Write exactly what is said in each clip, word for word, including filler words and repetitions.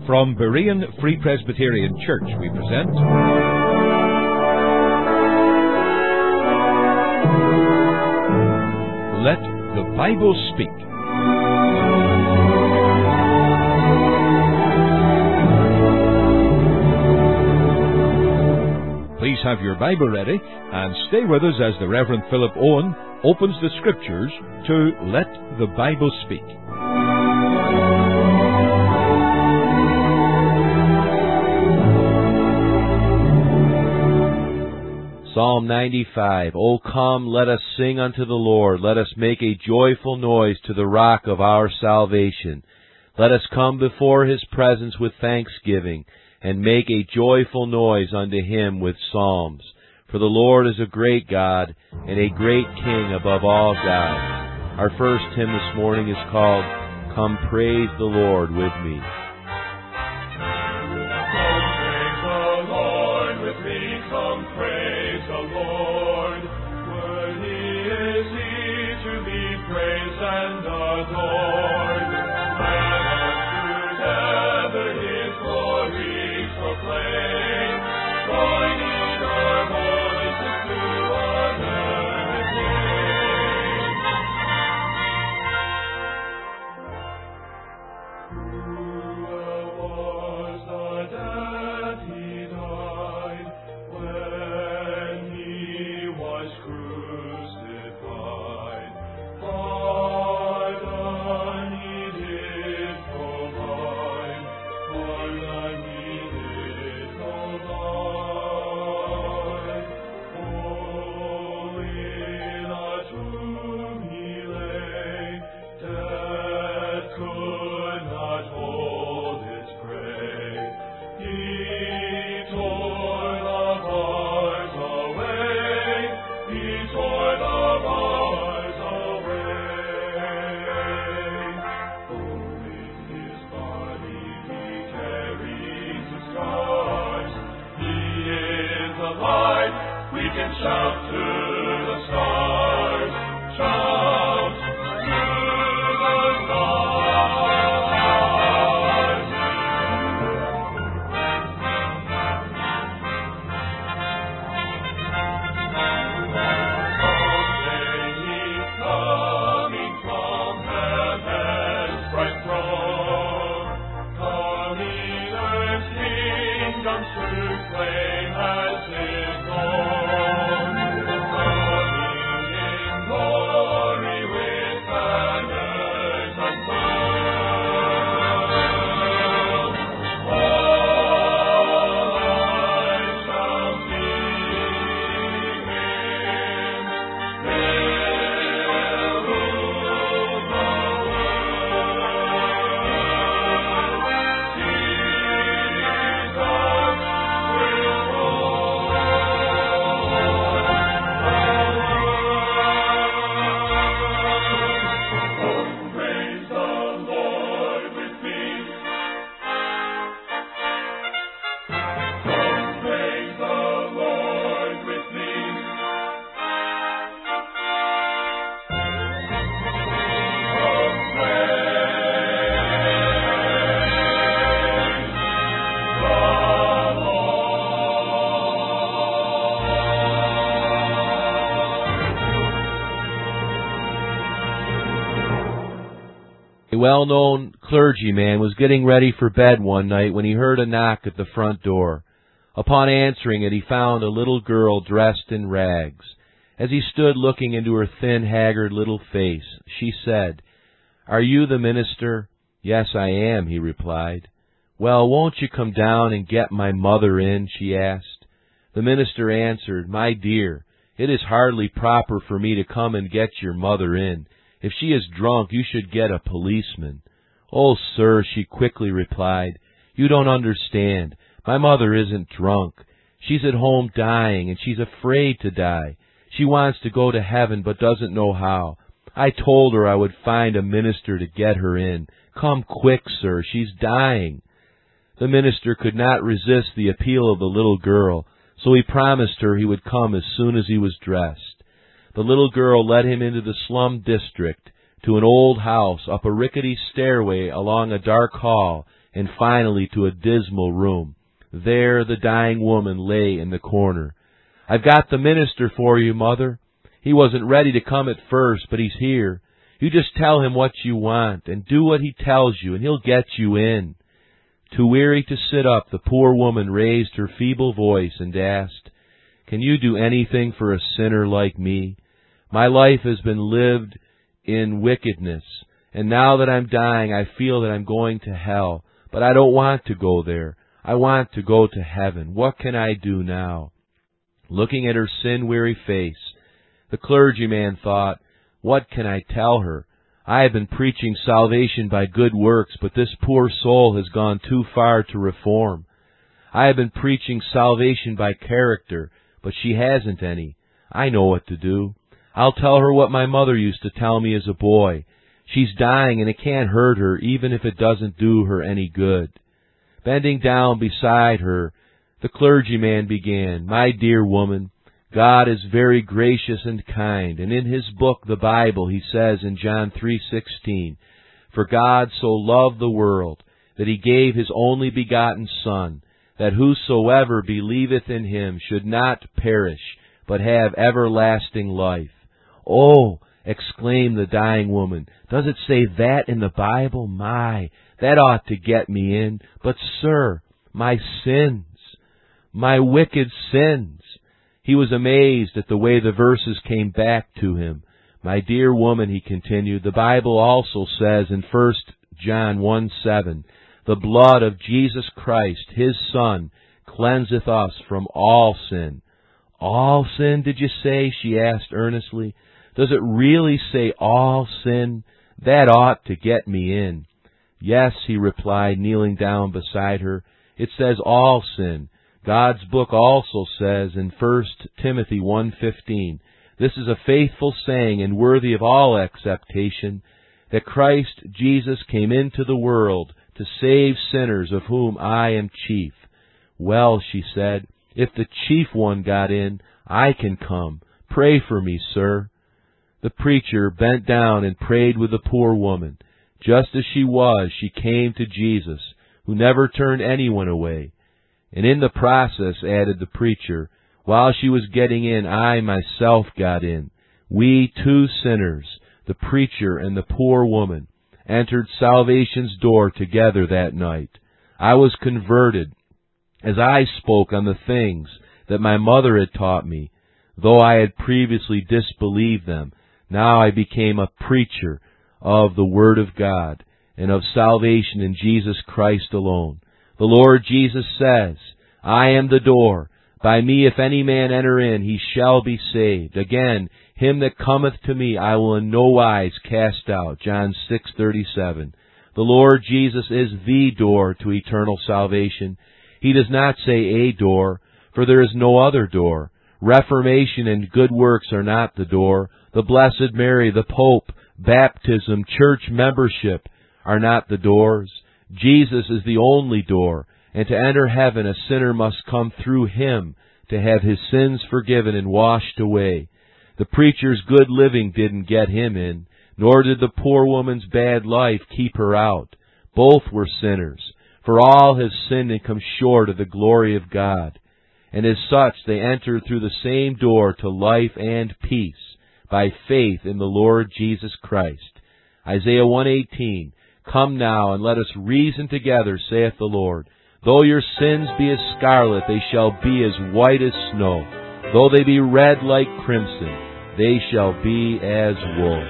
From Berean Free Presbyterian Church we present Let the Bible Speak. Please have your Bible ready and stay with us as the Reverend Philip Owen opens the Scriptures to Let the Bible Speak. Psalm ninety-five. O come, let us sing unto the Lord. Let us make a joyful noise to the rock of our salvation. Let us come before His presence with thanksgiving, and make a joyful noise unto Him with psalms. For the Lord is a great God, and a great King above all gods. Our first hymn this morning is called, Come Praise the Lord with Me. A well-known clergyman was getting ready for bed one night when he heard a knock at the front door. Upon answering it, he found a little girl dressed in rags. As he stood looking into her thin, haggard little face, she said, "Are you the minister?" "Yes, I am," he replied. "Well, won't you come down and get my mother in?" she asked. The minister answered, "My dear, it is hardly proper for me to come and get your mother in. If she is drunk, you should get a policeman." "Oh, sir," she quickly replied, "you don't understand. My mother isn't drunk. She's at home dying, and she's afraid to die. She wants to go to heaven, but doesn't know how. I told her I would find a minister to get her in. Come quick, sir, she's dying." The minister could not resist the appeal of the little girl, so he promised her he would come as soon as he was dressed. The little girl led him into the slum district, to an old house, up a rickety stairway, along a dark hall, and finally to a dismal room. There the dying woman lay in the corner. "I've got the minister for you, Mother. He wasn't ready to come at first, but he's here. You just tell him what you want, and do what he tells you, and he'll get you in." Too weary to sit up, the poor woman raised her feeble voice and asked, "Can you do anything for a sinner like me? My life has been lived in wickedness, and now that I'm dying, I feel that I'm going to hell, but I don't want to go there. I want to go to heaven. What can I do now?" Looking at her sin-weary face, the clergyman thought, "What can I tell her? I have been preaching salvation by good works, but this poor soul has gone too far to reform. I have been preaching salvation by character, but she hasn't any. I know what to do. I'll tell her what my mother used to tell me as a boy. She's dying, and it can't hurt her, even if it doesn't do her any good." Bending down beside her, the clergyman began, "My dear woman, God is very gracious and kind, and in His book, the Bible, He says in John three sixteen, 'For God so loved the world, that He gave His only begotten Son, that whosoever believeth in Him should not perish, but have everlasting life.'" "Oh," exclaimed the dying woman, "does it say that in the Bible? My, that ought to get me in. But, sir, my sins, my wicked sins." He was amazed at the way the verses came back to him. "My dear woman," he continued, "the Bible also says in First John one seven, 'The blood of Jesus Christ, His Son, cleanseth us from all sin.'" "All sin, did you say?" she asked earnestly. "Does it really say all sin? That ought to get me in." "Yes," he replied, kneeling down beside her, "it says all sin. God's book also says in First Timothy one fifteen, 'This is a faithful saying and worthy of all acceptation, that Christ Jesus came into the world to save sinners, of whom I am chief.'" "Well," she said, "if the chief one got in, I can come. Pray for me, sir." The preacher bent down and prayed with the poor woman. Just as she was, she came to Jesus, who never turned anyone away. "And in the process," added the preacher, "while she was getting in, I myself got in. We two sinners, the preacher and the poor woman, entered salvation's door together that night. I was converted as I spoke on the things that my mother had taught me. Though I had previously disbelieved them, now I became a preacher of the Word of God and of salvation in Jesus Christ alone. The Lord Jesus says, 'I am the door. By me if any man enter in, he shall be saved. Again, him that cometh to me I will in no wise cast out.'" John six thirty-seven. The Lord Jesus is the door to eternal salvation. He does not say a door, for there is no other door. Reformation and good works are not the door. The Blessed Mary, the Pope, baptism, church membership are not the doors. Jesus is the only door, and to enter heaven a sinner must come through Him to have his sins forgiven and washed away. The preacher's good living didn't get him in, nor did the poor woman's bad life keep her out. Both were sinners, for all have sinned and come short of the glory of God. And as such they entered through the same door to life and peace, by faith in the Lord Jesus Christ. Isaiah one eighteen, "Come now, and let us reason together, saith the Lord. Though your sins be as scarlet, they shall be as white as snow. Though they be red like crimson, they shall be as wool."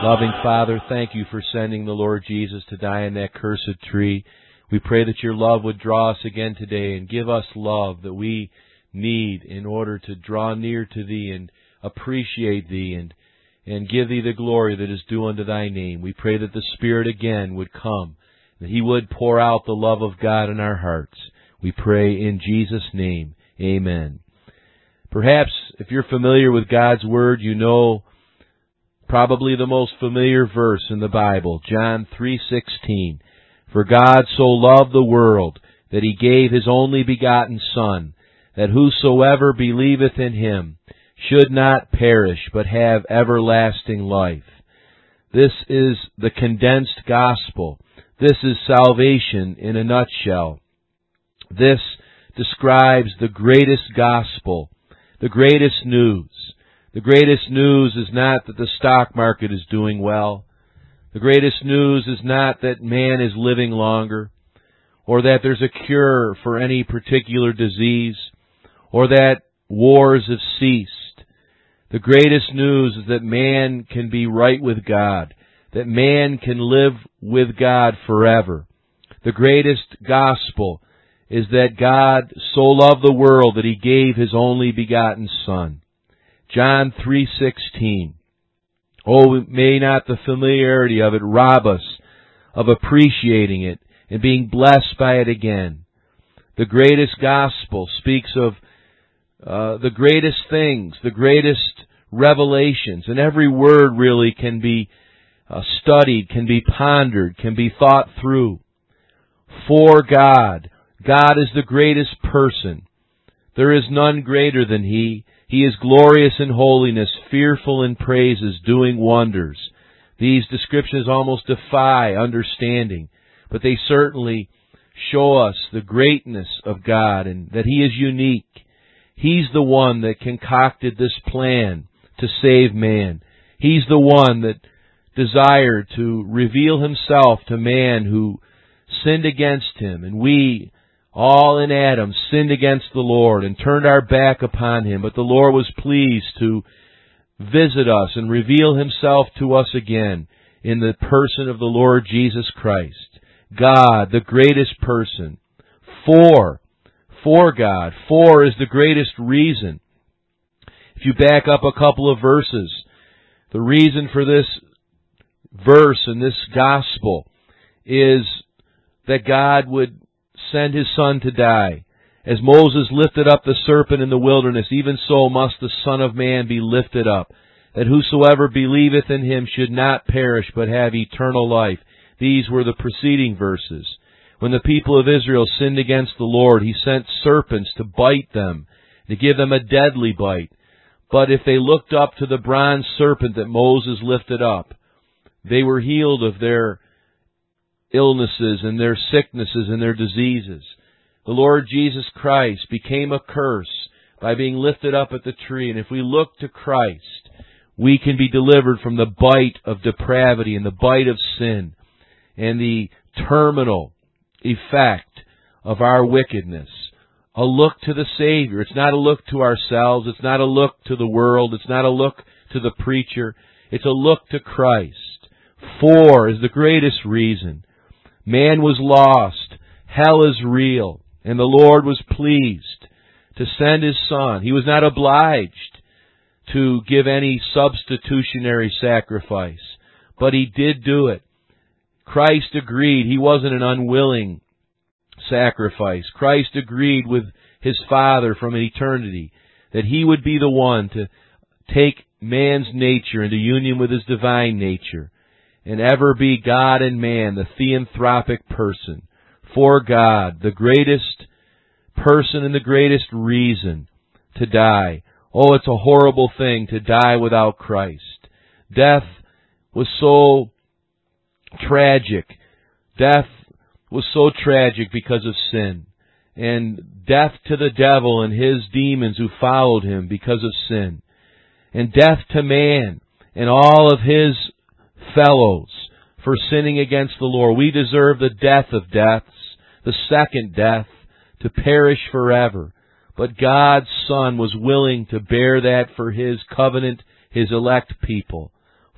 Loving Father, thank you for sending the Lord Jesus to die on that cursed tree. We pray that your love would draw us again today and give us love that we need in order to draw near to Thee and appreciate Thee and, and give Thee the glory that is due unto Thy name. We pray that the Spirit again would come, that He would pour out the love of God in our hearts. We pray in Jesus' name. Amen. Perhaps if you're familiar with God's Word, you know probably the most familiar verse in the Bible, John three sixteen. For God so loved the world that He gave His only begotten Son, that whosoever believeth in Him should not perish, but have everlasting life. This is the condensed gospel. This is salvation in a nutshell. This describes the greatest gospel, the greatest news. The greatest news is not that the stock market is doing well. The greatest news is not that man is living longer, or that there's a cure for any particular disease, or that wars have ceased. The greatest news is that man can be right with God, that man can live with God forever. The greatest gospel is that God so loved the world that He gave His only begotten Son. John three sixteen. Oh, may not the familiarity of it rob us of appreciating it and being blessed by it again. The greatest gospel speaks of uh, the greatest things, the greatest revelations, and every word really can be uh, studied, can be pondered, can be thought through. For God, God is the greatest person. There is none greater than He. He is glorious in holiness, fearful in praises, doing wonders. These descriptions almost defy understanding, but they certainly show us the greatness of God and that He is unique. He's the one that concocted this plan to save man. He's the one that desired to reveal Himself to man who sinned against Him, and we all in Adam sinned against the Lord and turned our back upon Him. But the Lord was pleased to visit us and reveal Himself to us again in the person of the Lord Jesus Christ. God, the greatest person. For, for God. For is the greatest reason. If you back up a couple of verses, the reason for this verse and this gospel is that God would send His Son to die. As Moses lifted up the serpent in the wilderness, even so must the Son of Man be lifted up, that whosoever believeth in Him should not perish, but have eternal life. These were the preceding verses. When the people of Israel sinned against the Lord, He sent serpents to bite them, to give them a deadly bite. But if they looked up to the bronze serpent that Moses lifted up, they were healed of their illnesses and their sicknesses and their diseases. The Lord Jesus Christ became a curse by being lifted up at the tree. And if we look to Christ, we can be delivered from the bite of depravity and the bite of sin and the terminal effect of our wickedness. A look to the Savior. It's not a look to ourselves. It's not a look to the world. It's not a look to the preacher. It's a look to Christ. For is the greatest reason. Man was lost. Hell is real. And the Lord was pleased to send His Son. He was not obliged to give any substitutionary sacrifice, but He did do it. Christ agreed. He wasn't an unwilling sacrifice. Christ agreed with His Father from eternity that He would be the one to take man's nature into union with His divine nature and ever be God and man, the theanthropic person. For God, the greatest person and the greatest reason to die. Oh, it's a horrible thing to die without Christ. Death was so tragic. Death was so tragic because of sin. And death to the devil and his demons who followed him because of sin. And death to man and all of his fellows for sinning against the Lord. We deserve the death of deaths, the second death, to perish forever. But God's Son was willing to bear that for His covenant, His elect people.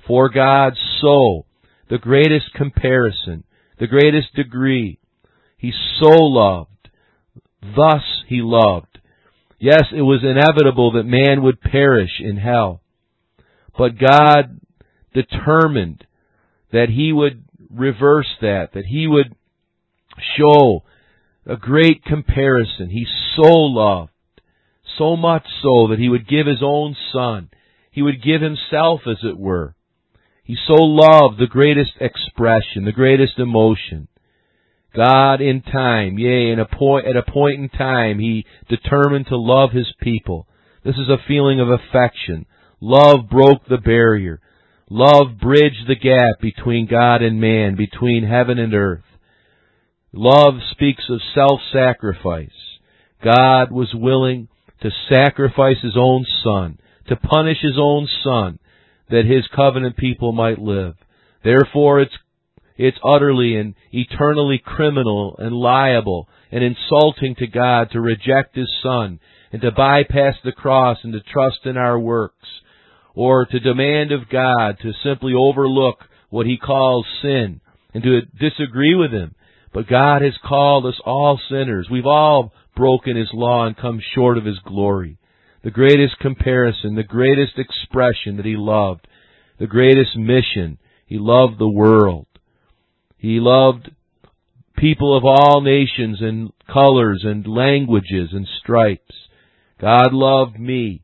For God so, the greatest comparison, the greatest degree. He so loved. Thus He loved. Yes, it was inevitable that man would perish in hell. But God determined that He would reverse that, that He would show a great comparison. He so loved, so much so that He would give His own Son. He would give Himself, as it were. He so loved, the greatest expression, the greatest emotion. God in time, yea, in a point, at a point in time, He determined to love His people. This is a feeling of affection. Love broke the barrier. Love bridged the gap between God and man, between heaven and earth. Love speaks of self-sacrifice. God was willing to sacrifice His own Son, to punish His own Son, that His covenant people might live. Therefore, it's it's utterly and eternally criminal and liable and insulting to God to reject His Son and to bypass the cross and to trust in our works, or to demand of God to simply overlook what He calls sin and to disagree with Him. But God has called us all sinners. We've all broken His law and come short of His glory. The greatest comparison, the greatest expression that He loved, the greatest mission. He loved the world. He loved people of all nations and colors and languages and stripes. God loved me.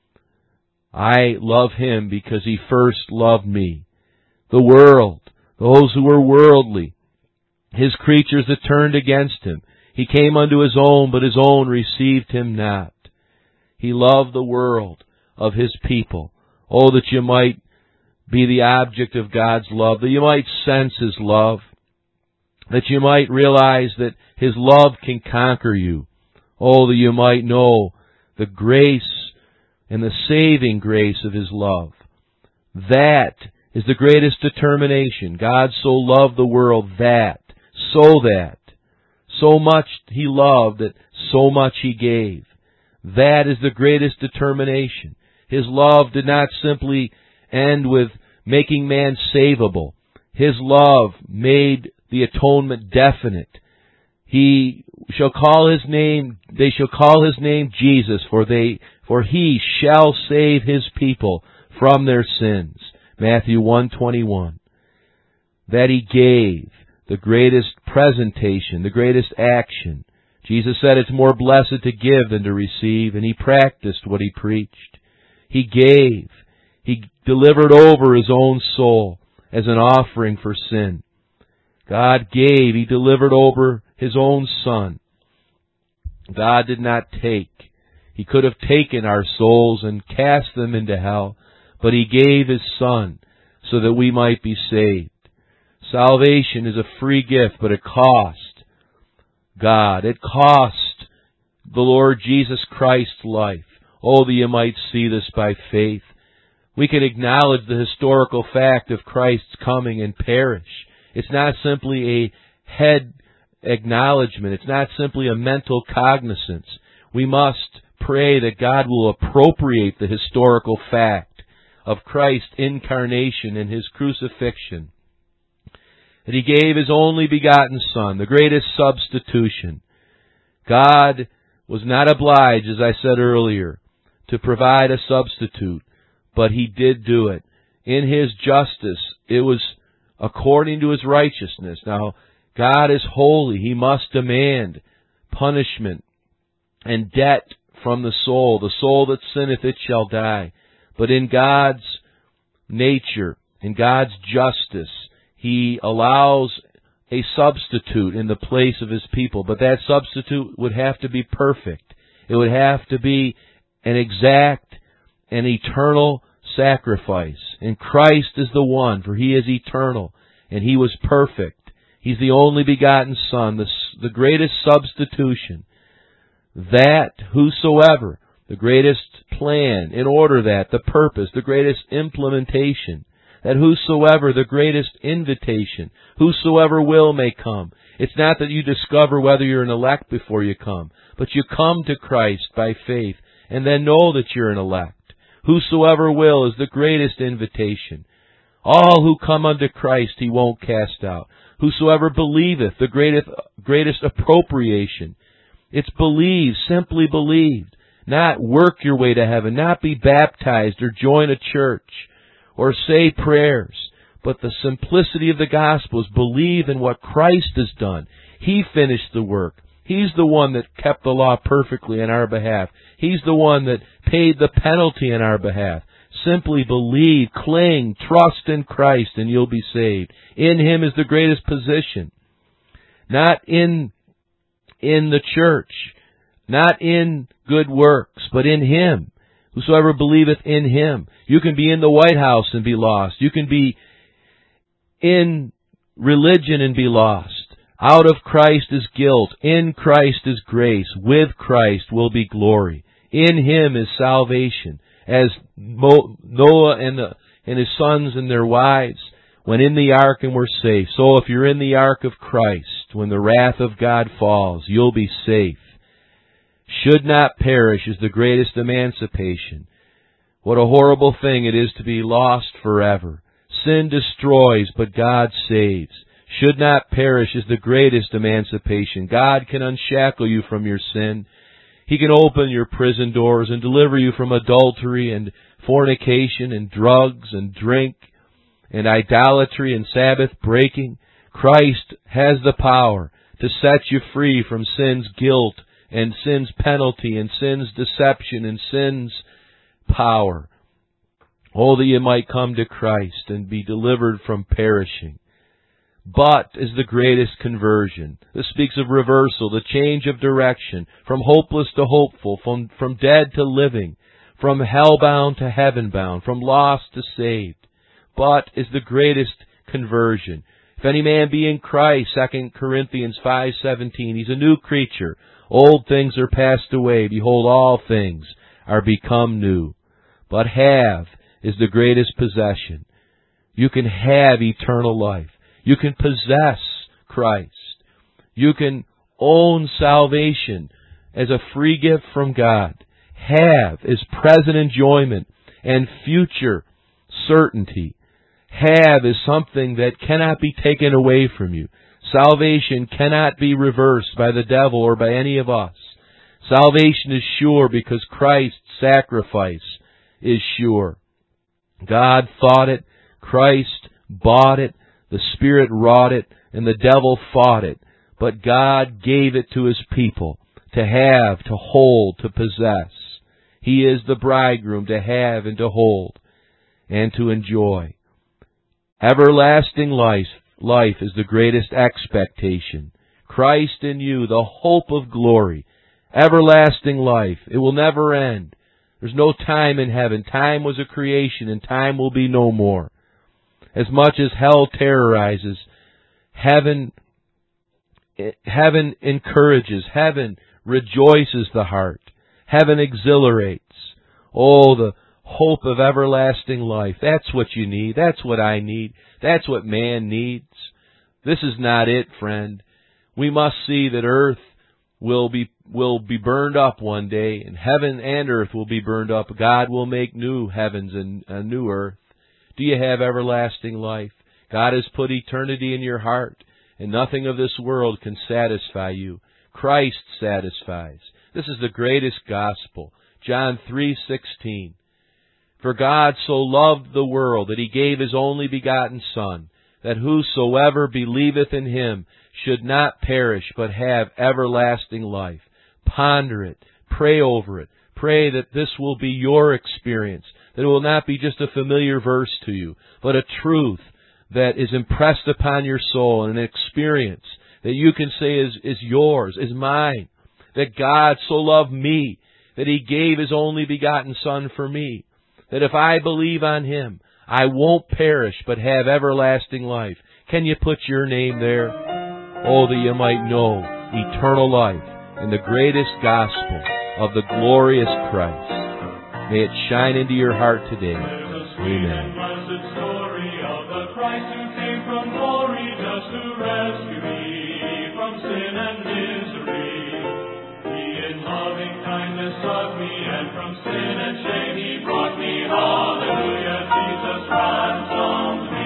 I love Him because He first loved me. The world, those who were worldly, His creatures that turned against Him. He came unto His own, but His own received Him not. He loved the world of His people. Oh, that you might be the object of God's love, that you might sense His love, that you might realize that His love can conquer you. Oh, that you might know the grace and the saving grace of His love. That is the greatest determination. God so loved the world that, so that, so much He loved that so much He gave. That is the greatest determination. His love did not simply end with making man savable. His love made the atonement definite. He shall call His name, they shall call His name Jesus, for they, for He shall save His people from their sins. Matthew one twenty-one. That He gave the greatest presentation, the greatest action. Jesus said it's more blessed to give than to receive, and He practiced what He preached. He gave. He delivered over His own soul as an offering for sin. God gave. He delivered over His own Son. God did not take. He could have taken our souls and cast them into hell, but He gave His Son so that we might be saved. Salvation is a free gift, but it cost God. It cost the Lord Jesus Christ's life. Oh, that you might see this by faith. We can acknowledge the historical fact of Christ's coming and perish. It's not simply a head acknowledgement. It's not simply a mental cognizance. We must pray that God will appropriate the historical fact of Christ's incarnation and His crucifixion. That He gave His only begotten Son, the greatest substitution. God was not obliged, as I said earlier, to provide a substitute, but He did do it. In His justice, it was according to His righteousness. Now, God is holy. He must demand punishment and debt from the soul. The soul that sinneth, it shall die. But in God's nature, in God's justice, He allows a substitute in the place of His people. But that substitute would have to be perfect. It would have to be an exact and eternal sacrifice. And Christ is the one, for He is eternal, and He was perfect. He's the only begotten Son, the, the greatest substitution. That whosoever, the greatest plan, in order that, the purpose, the greatest implementation, that whosoever, the greatest invitation, whosoever will may come. It's not that you discover whether you're an elect before you come, but you come to Christ by faith, and then know that you're an elect. Whosoever will is the greatest invitation. All who come unto Christ He won't cast out. Whosoever believeth, the greatest, greatest appropriation. It's believe, simply believe. Not work your way to heaven, not be baptized or join a church or say prayers. But the simplicity of the gospel is believe in what Christ has done. He finished the work. He's the one that kept the law perfectly on our behalf. He's the one that paid the penalty on our behalf. Simply believe, cling, trust in Christ, and you'll be saved. In Him is the greatest position. Not in, in the church, not in good works, but in Him. Whosoever believeth in Him. You can be in the White House and be lost. You can be in religion and be lost. Out of Christ is guilt. In Christ is grace. With Christ will be glory. In Him is salvation. As Noah and, the, and his sons and their wives went in the ark and were safe. So if you're in the ark of Christ, when the wrath of God falls, you'll be safe. Should not perish is the greatest emancipation. What a horrible thing it is to be lost forever. Sin destroys, but God saves. Should not perish is the greatest emancipation. God can unshackle you from your sin. He can open your prison doors and deliver you from adultery and fornication and drugs and drink and idolatry and Sabbath breaking. Christ has the power to set you free from sin's guilt and sin's penalty and sin's deception and sin's power. Oh, that you might come to Christ and be delivered from perishing. But is the greatest conversion. This speaks of reversal, the change of direction, from hopeless to hopeful, from, from dead to living, from hell-bound to heaven-bound, from lost to saved. But is the greatest conversion. If any man be in Christ, Second Corinthians five seventeen, he's a new creature. Old things are passed away. Behold, all things are become new. But have is the greatest possession. You can have eternal life. You can possess Christ. You can own salvation as a free gift from God. Have is present enjoyment and future certainty. Have is something that cannot be taken away from you. Salvation cannot be reversed by the devil or by any of us. Salvation is sure because Christ's sacrifice is sure. God thought it, Christ bought it, the Spirit wrought it, and the devil fought it. But God gave it to His people to have, to hold, to possess. He is the bridegroom to have and to hold and to enjoy. Everlasting life, life is the greatest expectation. Christ in you, the hope of glory. Everlasting life. It will never end. There's no time in heaven. Time was a creation, and time will be no more. As much as hell terrorizes, heaven, heaven encourages, heaven rejoices the heart, heaven exhilarates. Oh, the hope of everlasting life. That's what you need. That's what I need. That's what man needs. This is not it, friend. We must see that earth will be will be burned up one day, and heaven and earth will be burned up. God will make new heavens and a new earth. Do you have everlasting life? God has put eternity in your heart, and nothing of this world can satisfy you. Christ satisfies. This is the greatest gospel. John three sixteen. For God so loved the world that He gave His only begotten Son, that whosoever believeth in Him should not perish, but have everlasting life. Ponder it. Pray over it. Pray that this will be your experience, that it will not be just a familiar verse to you, but a truth that is impressed upon your soul, and an experience that you can say is, is yours, is mine. That God so loved me, that He gave His only begotten Son for me. That if I believe on Him, I won't perish, but have everlasting life. Can you put your name there? Oh, that you might know eternal life in the greatest gospel of the glorious Christ. May it shine into your heart today. Amen. Blessed story of the Christ who came from glory just to rescue me from sin and misery. He in loving kindness sought me, and from sin and shame He brought me. Hallelujah, Jesus ransomed me.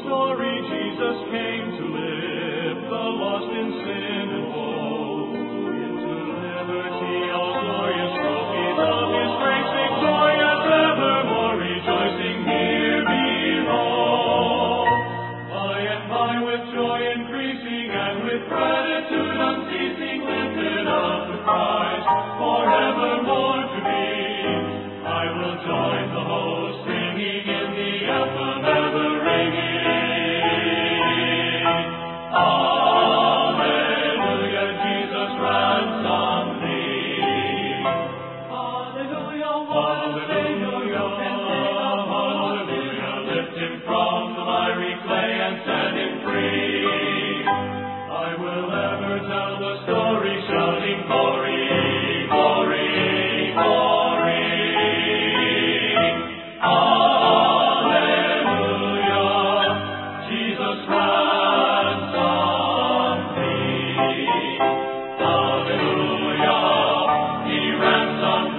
story, Jesus came to live, the lost in sin and woe. Into liberty, all glorious trophies of His grace, victorious evermore, rejoicing here below. By and by, with joy increasing and with gratitude unceasing, lifted up to Christ, forevermore to be. I will join the host, singing in the anthem ever ringing. Alleluia, Jesus ransomed thee. Alleluia, what a Savior, hallelujah, lift Him from the miry clay and set Him free. I will ever tell the story, shouting glory, glory, glory. Alleluia, Jesus ransomed thee. Alleluia, He ransomed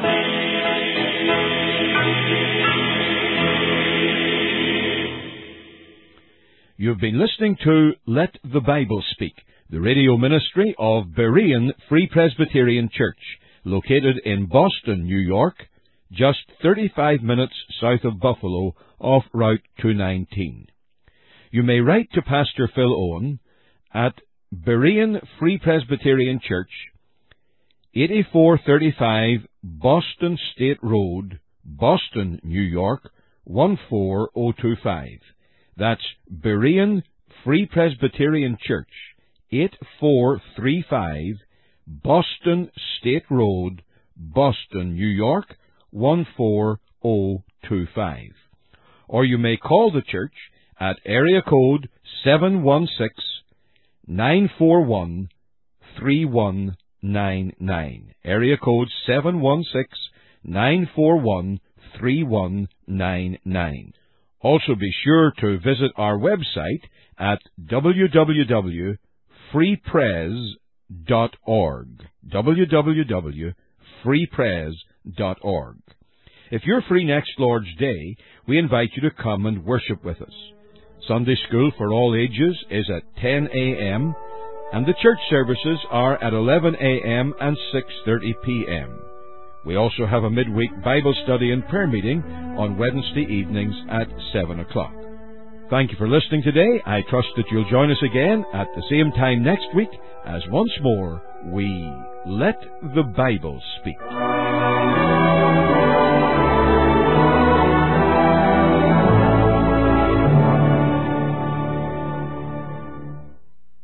thee. You've been listening to Let the Bible Speak, the radio ministry of Berean Free Presbyterian Church, located in Boston, New York, just thirty-five minutes south of Buffalo off Route two nineteen. You may write to Pastor Phil Owen at Berean Free Presbyterian Church, eighty-four thirty-five Boston State Road, Boston, New York, one four zero two five. That's Berean Free Presbyterian Church, eighty-four thirty-five Boston State Road, Boston, New York, one four zero two five. Or you may call the church at area code seven one six, nine four one, three one nine nine. Area code seven one six, nine four one, three one nine nine. Also be sure to visit our website at w w w dot free pres dot org. w w w dot free pres dot org. If you're free next Lord's Day, we invite you to come and worship with us. Sunday school for all ages is at ten a.m., and the church services are at eleven a.m. and six thirty p.m. We also have a midweek Bible study and prayer meeting on Wednesday evenings at seven o'clock. Thank you for listening today. I trust that you'll join us again at the same time next week as once more we Let the Bible Speak.